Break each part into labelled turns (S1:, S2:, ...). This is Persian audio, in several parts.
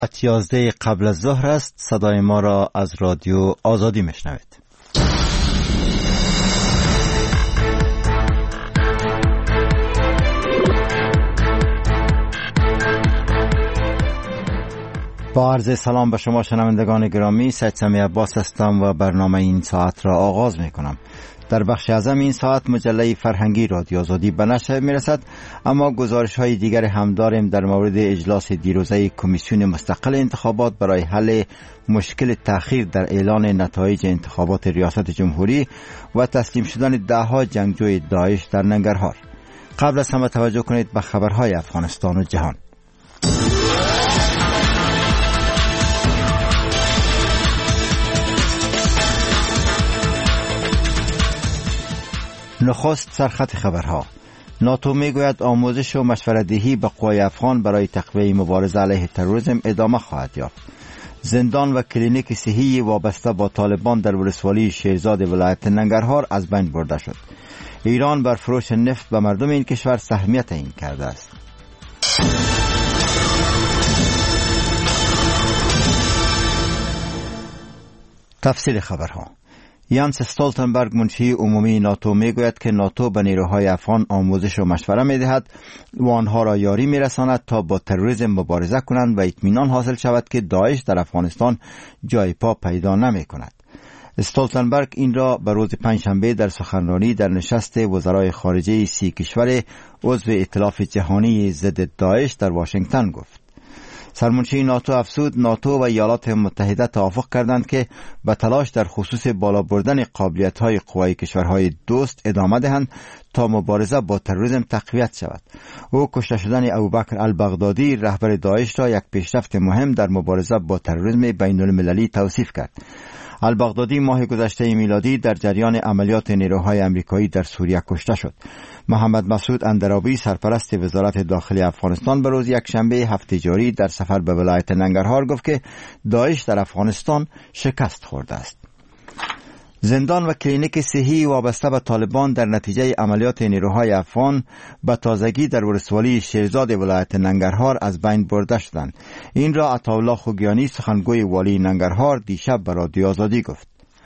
S1: 11 قبل از ظهر است. صدای ما را از رادیو آزادی میشنوید. با عرض سلام به شما شنوندگان گرامی، سید سمی عباس هستم و برنامه این ساعت را آغاز می کنم. در بخش اعظم این ساعت مجله فرهنگی رادیو آزادی به نشر می رسد، اما گزارش های دیگر هم داریم در مورد اجلاس دیروزه کمیسیون مستقل انتخابات برای حل مشکل تأخیر در اعلان نتایج انتخابات ریاست جمهوری و تسلیم شدن دهها جنگجوی داعش در ننگرهار. قبل از همه توجه کنید به خبرهای افغانستان و جهان. نخست سرخط خبرها. ناتو میگوید آموزش و مشورت‌دهی به قوای افغان برای تقویت مبارزه علیه تروریسم ادامه خواهد یافت. زندان و کلینیک صحی وابسته با طالبان در ولسوالی شیرزاد ولایت ننگرهار از بین برده شد. ایران بر فروش نفت به مردم این کشور سهمیت تعیین کرده است. تفصیل خبرها. یانس استولتنبرگ منشی عمومی ناتو میگوید که ناتو به نیروهای افغان آموزش و مشوره میدهد و آنها را یاری میرساند تا با تروریسم مبارزه کنند و اطمینان حاصل شود که داعش در افغانستان جای پا پیدا نمی کند. استولتنبرگ این را به روز پنجشنبه در سخنرانی در نشست وزرای خارجه 30 کشور عضو ائتلاف جهانی ضد داعش در واشنگتن گفت. سرمنشی ناتو افزود ناتو و ایالات متحده توافق کردند که به تلاش در خصوص بالا بردن قابلیت‌های قوای کشورهای دوست ادامه دهند تا مبارزه با تروریسم تقویت شود. او کشته شدن ابوبکر البغدادی رهبر داعش را یک پیشرفت مهم در مبارزه با تروریسم بین المللی توصیف کرد. البغدادی ماه گذشته میلادی در جریان عملیات نیروهای آمریکایی در سوریه کشته شد. محمد مسعود اندرابی سرپرست وزارت داخلی افغانستان به روز یکشنبه هفته جاری در سفر به ولایت ننگرهار گفت که داعش در افغانستان شکست خورده است. زندان و کلینیک صحی وابسته به طالبان در نتیجه عملیات نیروهای افغان به تازگی در ولسوالی شیرزاد ولایت ننگرهار از بین برده شدند. این را عطاالله خوگیانی سخنگوی والی ننگرهار دیشب به رادیو آزادی گفت.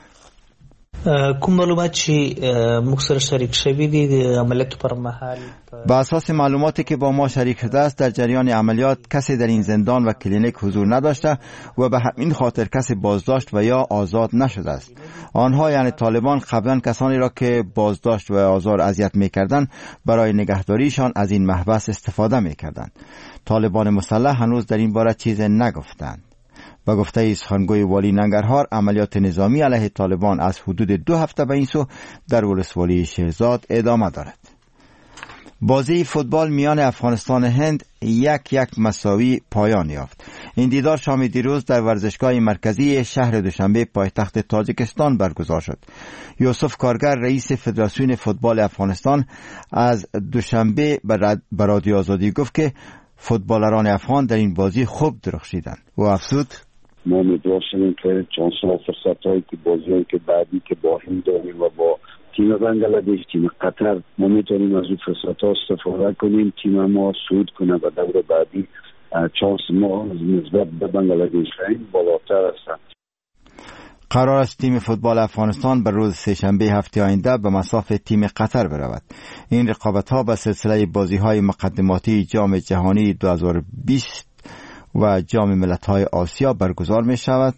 S2: کوم معلومات چې موږ سره شریک شوي دي د عملیاتو پر مهال
S1: به اساس معلوماتی که با ما شریک شده است در جریان عملیات کسی در این زندان و کلینیک حضور نداشته و به همین خاطر کسی بازداشت و یا آزاد نشده است. آنها یعنی طالبان قبلا کسانی را که بازداشت و آزار اذیت می‌کردند برای نگهداریشان از این محبس استفاده می‌کردند. طالبان مسلح هنوز در این باره چیزی نگفتند. با گفته سخنگوی والی ننگرهار عملیات نظامی علیه طالبان از حدود 2 هفته به این سو در ولسوالی شیرزاد ادامه دارد. بازی فوتبال میان افغانستان و هند 1-1 مساوی پایان یافت. این دیدار شام دیروز در ورزشگاه مرکزی شهر دوشنبه پایتخت تاجیکستان برگزار شد. یوسف کارگر رئیس فدراسیون فوتبال افغانستان از دوشنبه به رادیو آزادی گفت که فوتبالران افغان در این بازی خوب درخشیدند و افزود
S3: ما امیدوار شدیم که چانس‌ها و فرصت‌هایی که بازی‌هایی که بعدی که با هند داریم و با تیم بنگلادش، تیم قطر، ما میتونیم از این فرصت‌ها استفاده کنیم، تیم ما صعود کنه و دور بعدی چانس ما نسبت به بنگلادش بالاتر است.
S1: قرار است تیم فوتبال افغانستان بر روز سه‌شنبه هفته آینده به مصاف تیم قطر برود. این رقابت‌ها به سلسله بازی‌های مقدماتی جام جهانی 2020 و جام ملت‌های آسیا برگزار می‌شود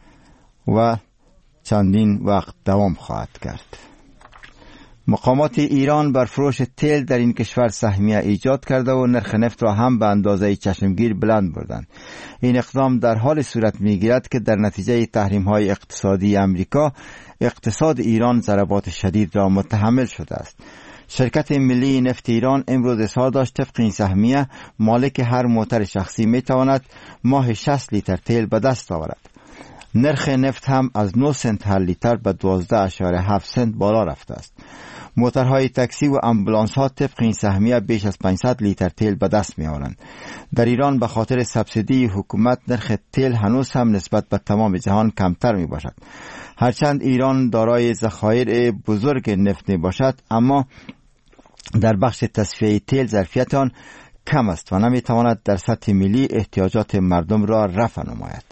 S1: و چندین وقت دوام خواهد کرد. مقامات ایران بر فروش تیل در این کشور سهمیه ایجاد کرده و نرخ نفت را هم به اندازه چشمگیر بلند بردند. این اقدام در حال صورت می‌گیرد که در نتیجه تحریم‌های اقتصادی امریکا اقتصاد ایران ضربات شدید را متحمل شده است. شرکت ملی نفت ایران امروز اظهار داشت طبق این سهمیه مالک هر موتر شخصی می‌تواند ماه 60 لیتر تیل به دست آورد. نرخ نفت هم از 9 سنت هر لیتر به 12.7 سنت بالا رفته است. موترهای تاکسی و امبولانس ها طبق این سهمیه بیش از 500 لیتر تیل به دست می آورند. در ایران به خاطر سبسیدی حکومت نرخ تیل هنوز هم نسبت به تمام جهان کمتر می باشد. هرچند ایران دارای ذخایر بزرگ نفت می باشد، اما در بخش تصفیه تیل ظرفیت آن کم است و نمیتواند در سطح ملی احتیاجات مردم را رفع نماید.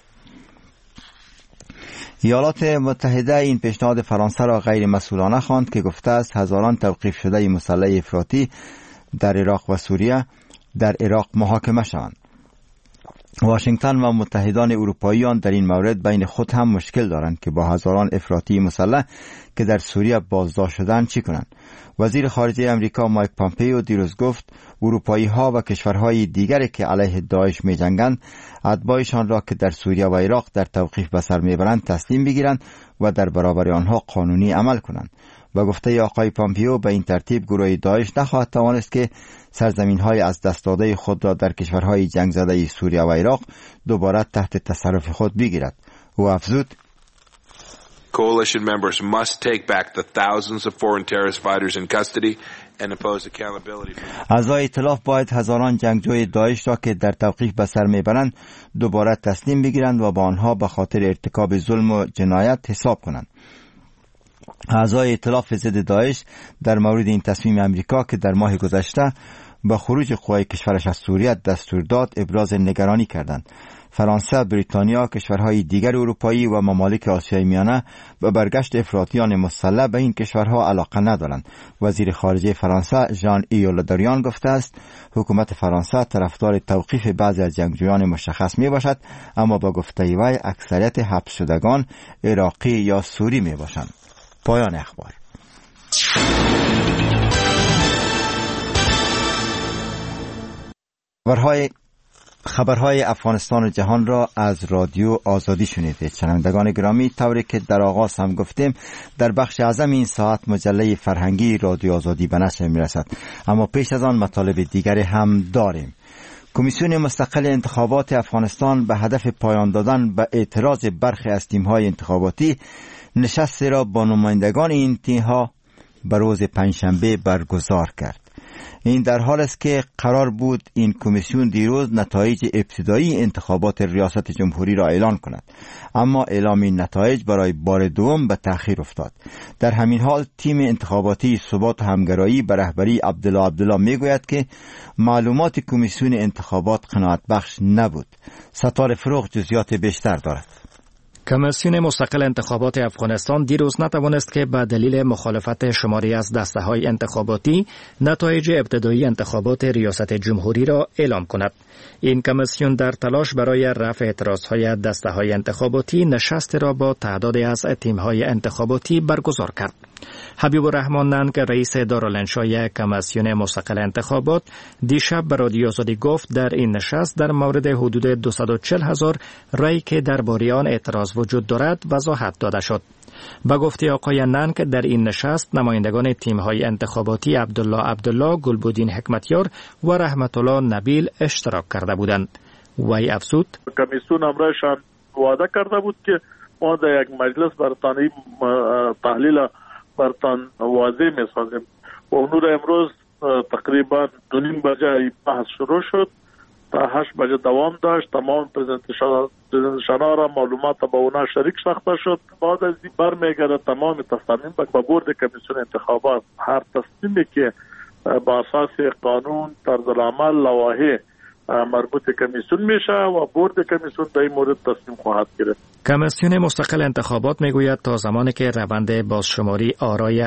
S1: ایالات متحده این پیشنهاد فرانسه را غیر مسئولانه خواند که گفته است هزاران توقیف شده مسلح افراطی در عراق و سوریه در عراق محاکمه شوند. واشنگتن و متحدان اروپاییان در این مورد بین خود هم مشکل دارند که با هزاران افراطی مسلح که در سوریه بازداشت شدند چی کنند. وزیر خارجه امریکا مایک پامپیو دیروز گفت اروپایی ها و کشورهای دیگری که علیه داعش می جنگند اتباعشان را که در سوریه و عراق در توقیف به سر می برند تسلیم بگیرند و در برابر آنها قانونی عمل کنند. و گفته آقای پامپیو به این ترتیب گروه داعش نخواهد توانست که سرزمین‌های از دست داده خود را در کشورهای جنگ زده سوریه و عراق دوباره تحت تصرف خود بگیرد. او افزود
S4: Coalition members must take back the thousands of foreign terrorist fighters in custody and impose accountability.
S1: اعضای ائتلاف باید هزاران جنگجوی داعش را که در توقیف به سر میبرند دوباره تسلیم بگیرند و با آنها به خاطر ارتکاب ظلم و جنایت حساب کنند. اعضای ائتلاف ضد داعش در مورد این تصمیم امریکا که در ماه گذشته با خروج قوای کشورش از سوریه دستور داد ابراز نگرانی کردند. فرانسه، بریتانیا، کشورهای دیگر اروپایی و ممالک آسیای میانه به برگشت افراطیان مسلح به این کشورها علاقه ندارند. وزیر خارجه فرانسه ژان ایو له دریان گفته است حکومت فرانسه طرفدار توقیف بعضی از جنگجویان مشخص می باشد، اما با گفته وی اکثریت حبس شدگان عراقی یا سوری می باشند. پایان اخبار. خبرهای افغانستان و جهان را از رادیو آزادی شنیدید. شنوندگان گرامی، طوری که در آغاز هم گفتیم در بخش اعظم این ساعت مجله فرهنگی رادیو آزادی به نشر می‌رسد، اما پیش از آن مطالب دیگری هم داریم. کمیسیون مستقل انتخابات افغانستان به هدف پایان دادن به اعتراض برخی از تیم‌های انتخاباتی نشستی را با نمایندگان این تیم‌ها به روز پنجشنبه برگزار کرد. این در حال است که قرار بود این کمیسیون دیروز نتایج ابتدایی انتخابات ریاست جمهوری را اعلان کند، اما اعلام این نتایج برای بار دوم به تأخیر افتاد. در همین حال تیم انتخاباتی ثبات و همگرایی به رهبری عبدالله میگوید که معلومات کمیسیون انتخابات قناعت بخش نبود. ستاره فروغ جزئیات بیشتر دارد.
S5: کمیسیون مستقل انتخابات افغانستان دیروز نتوانست که به دلیل مخالفت شماری از دسته‌های انتخاباتی نتایج ابتدایی انتخابات ریاست جمهوری را اعلام کند. این کمیسیون در تلاش برای رفع اعتراضهای دسته‌های انتخاباتی نشست را با تعدادی از تیم‌های انتخاباتی برگزار کرد. حبیب الرحمن ننگ رئیس دارالانشای کمیسیون مستقل انتخابات دیشب به رادیو آزادی گفت در این نشست در مورد حدود 240,000 رأی که درباره آن اعتراض وجود دارد وضاحت داده شد. با گفته آقای ننگ در این نشست نمایندگان تیم‌های انتخاباتی عبدالله، گلبودین حکمتیار و رحمت الله نبیل اشتراک کرده بودند. وی افزود
S6: کمیسیون امرشان وعده کرده بود که ما در یک مجلس برتانی تحلیل برتان واضح می‌سازیم. و اونور امروز تقریبا 2:30 بجه بحث شروع شد تا 8 بجه دوام داشت. تمام پرزنتشن‌ها را معلومات با اونا شریک ساخته شد. بعد از این برمیگرده تمام تصامیم به بورد کمیسیون انتخابات. هر تصمیمی که با اساس قانون، طرزالعمل، لوایح مربوط کمیسیون میشه و بورد کمیسیون در این مورد تصمیم خواهد گرفت.
S5: کمیسیون مستقل انتخابات میگوید تا زمانی که روند بازشماری آرای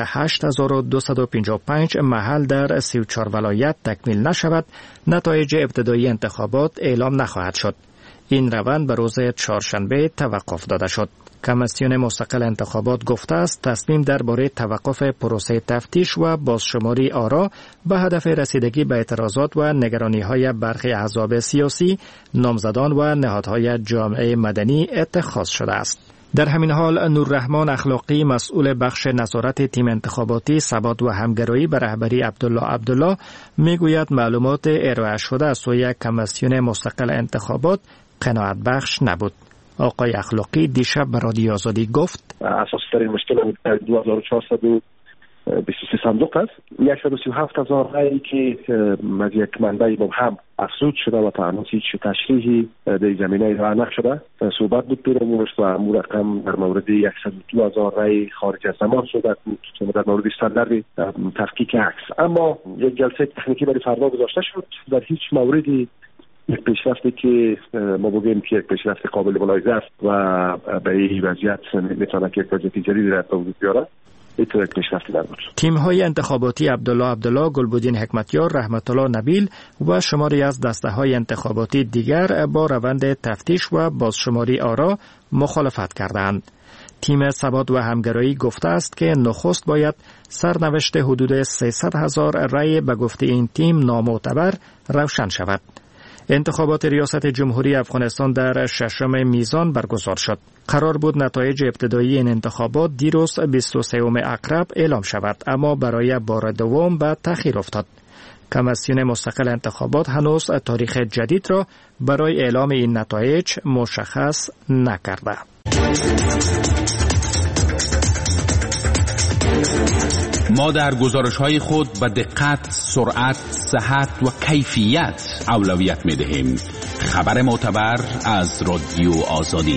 S5: 8255 محل در 34 ولایت تکمیل نشود، نتایج ابتدایی انتخابات اعلام نخواهد شد. این روند به روز چهارشنبه توقف داده شد. کمیسیون مستقل انتخابات گفته است تصمیم درباره توقف پروسه تفتیش و بازشماری آرا به هدف رسیدگی به اعتراضات و نگرانی‌های برخی احزاب سیاسی، نامزدان و نهادهای جامعه مدنی اتخاذ شده است. در همین حال نوررحمان اخلاقی مسئول بخش نظارت تیم انتخاباتی ثبات و همگرایی به رهبری عبدالله میگوید معلومات ارائه شده از سوی کمیسیون مستقل انتخابات قناعت بخش نبود. آقای اخلاقی دیشب به رادیو آزادی گفت
S7: اساسی ترین مشکل 2423 صندوق است. 137,000 رأیی که از یک منبع مبهم افزود شده و تا هنوز هیچ تشریحی در زمینه ارائه نشده. صحبت بود در امورش و امور رقم در مورد 102,000 رای خارج از زمان صحبت بود در مورد استاندارد تفکیک عکس. اما یک جلسه تکنیکی برای فردا گذاشته شد. در هیچ موردی یک پیشرفتی که ما بگیم که یک پیشرفت قابل ملاحظه است و به این وضعیت میتونه که یک وضعیت جدیدی را به وجود بیاره، این پیشرفتی نبود.
S5: تیم‌های انتخاباتی عبدالله، گلبدین حکمتیار، رحمت الله نبیل و شماری از دسته‌های انتخاباتی دیگر با روند تفتیش و بازشماری آرا مخالفت کردند. تیم ثبات و همگرایی گفته است که نخست باید سرنوشت حدود 300,000 رای به گفته این تیم نامعتبر روشن شود. انتخابات ریاست جمهوری افغانستان در 6 میزان برگزار شد. قرار بود نتایج ابتدایی این انتخابات دیروز 23 اکرب اعلام شود، اما برای بار دوم به تأخیر افتاد. کمیسیون مستقل انتخابات هنوز تاریخ جدید را برای اعلام این نتایج مشخص نکرده.
S8: ما در گزارش‌های خود به دقت، سرعت، صحت و کیفیت اولویت می‌دهیم. خبر معتبر از رادیو آزادی.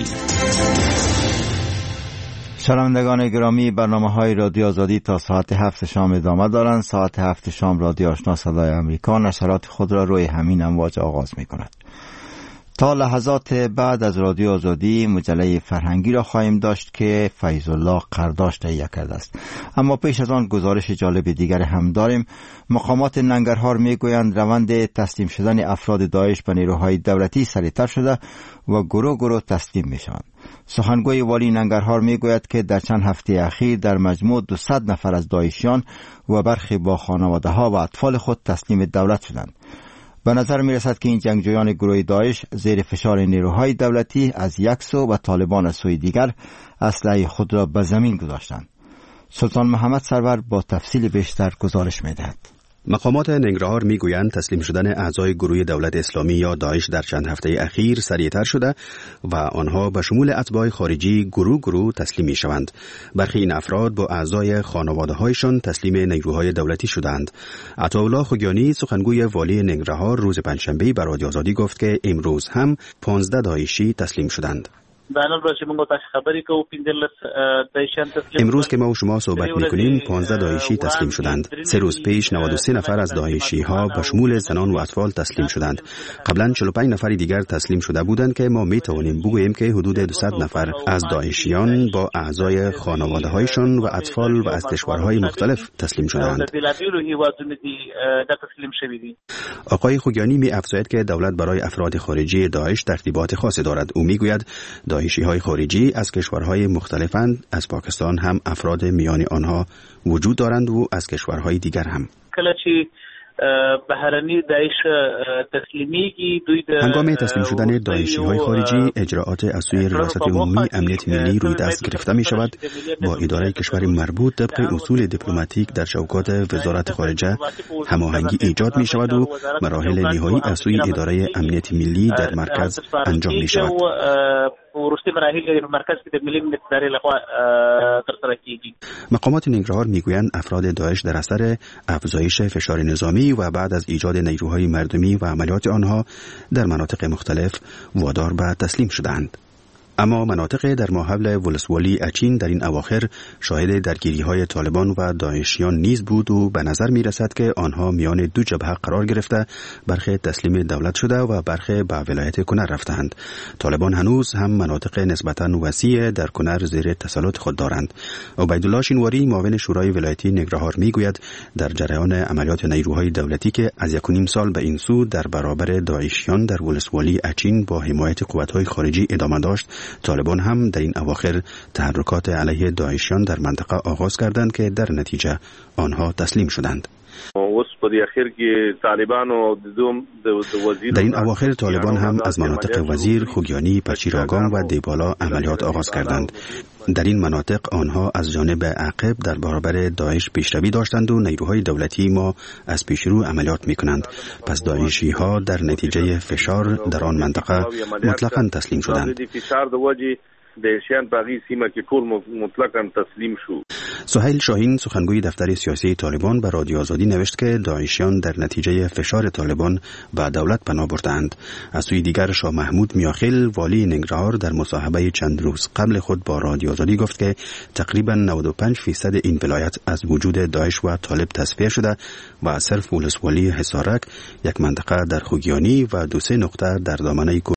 S1: شنوندگان گرامی، برنامه‌های رادیو آزادی تا ساعت 7 شام ادامه دارند. ساعت 7 شام رادیو آشنا صدای آمریکا نشرات خود را روی همین امواج آغاز می‌کند. تا لحظات بعد از رادیو آزادی مجله فرهنگی را خواهیم داشت که فیض الله قرداش تهیه کرده است. اما پیش از آن گزارش جالب دیگر هم داریم. مقامات ننگرهار میگویند روند تسلیم شدن افراد داعش به نیروهای دولتی سریعتر شده و گروه تسلیم میشوند. سخنگوی والی ننگرهار میگوید که در چند هفته اخیر در مجموع 200 نفر از داعشیان و برخی با خانواده ها و اطفال خود تسلیم دولت شدند. به نظر می رسد که این جنگجویان گروه داعش زیر فشار نیروهای دولتی از یک سو و طالبان از سوی دیگر اسلحه خود را به زمین گذاشتند. سلطان محمد سرور با تفصیل بیشتر گزارش می دهد.
S9: مقامات ننگرهار میگویند تسلیم شدن اعضای گروه دولت اسلامی یا داعش در چند هفته اخیر سریعتر شده و آنها به شمول اتباع خارجی گروه تسلیم می شوند. برخی این افراد با اعضای خانواده هایشان تسلیم نیروهای دولتی شدند. عطاالله خوگیانی سخنگوی والی ننگرهار روز پنجشنبه به رادیو آزادی گفت که امروز هم 15 داعشی تسلیم شدند. امروز که ما و شما صحبت میکنیم 15 داعشی تسلیم شدند. 3 روز پیش 93 نفر از داعشی ها به شمول زنان و اطفال تسلیم شدند. قبلا 45 نفر دیگر تسلیم شده بودند که ما میتوانیم بگوییم که حدود 200 نفر از داعشیان با اعضای خانواده هایشان و اطفال و از کشورهای مختلف تسلیم شدند. آقای خوگیانی می افزاید که دولت برای افراد خارجی داعش ترتیبات خاصی دارد. او میگوید داعشی‌های خارجی از کشورهای مختلفند. از پاکستان هم افراد میان آنها وجود دارند و از کشورهای دیگر هم. هنگام تسلیم شدن داعشی‌های خارجی اجراعات از سوی ریاست عمومی امنیت ملی روی دست گرفته می شود. با اداره کشور مربوط طبق اصول دیپلماتیک در شوکات وزارت خارجه هماهنگی ایجاد می شود و مراحل نهایی از سوی اداره امنیت ملی در مرکز انجام می شود. مقامات ننگرهار میگویند افراد داعش در اثر افزایش فشار نظامی و بعد از ایجاد نیروهای مردمی و عملیات آنها در مناطق مختلف وادار به تسلیم شدند. اما مناطق در ماحول ولسوالی اچین در این اواخر شاهد درگیری‌های طالبان و داعشیان نیز بود و به نظر می‌رسد که آنها میان دو جبهه قرار گرفته، برخی تسلیم دولت شده و برخی به ولایت کنر رفتند. طالبان هنوز هم مناطق نسبتاً وسیع در کنر زیر تسلط خود دارند. عبیدالله شینواری معاون شورای ولایتی ننگرهار میگوید در جریان عملیات نیروهای دولتی که از 1.5 سال به این سو در برابر داعشیان در ولسوالی اچین با حمایت قوت‌های خارجی ادامه داشت، طالبان هم در این اواخر تحرکات علیه داعشیان در منطقه آغاز کردند که در نتیجه آنها تسلیم شدند. در این اواخر طالبان هم از مناطق وزیر، خوگیانی، پچیراگان و دیبالا عملیات آغاز کردند. در این مناطق آنها از جانب عقب در برابر داعش پیشروی داشتند و نیروهای دولتی ما از پیشرو عملیات میکنند. پس داعشی ها در نتیجه فشار در آن منطقه مطلقاً تسلیم شدند. سهیل شاهین سخنگوی دفتر سیاسی طالبان به رادیو آزادی نوشت که داعشیان در نتیجه فشار طالبان به دولت پناه بردند. از سوی دیگر شاه محمود میاخیل والی ننگرهار در مصاحبه چند روز قبل خود با رادیو آزادی گفت که تقریبا 95% این ولایت از وجود داعش و طالب تصفیه شده و صرف ولسوالی حصارک، یک منطقه در خوگیانی و 2-3 نقطه در دامنه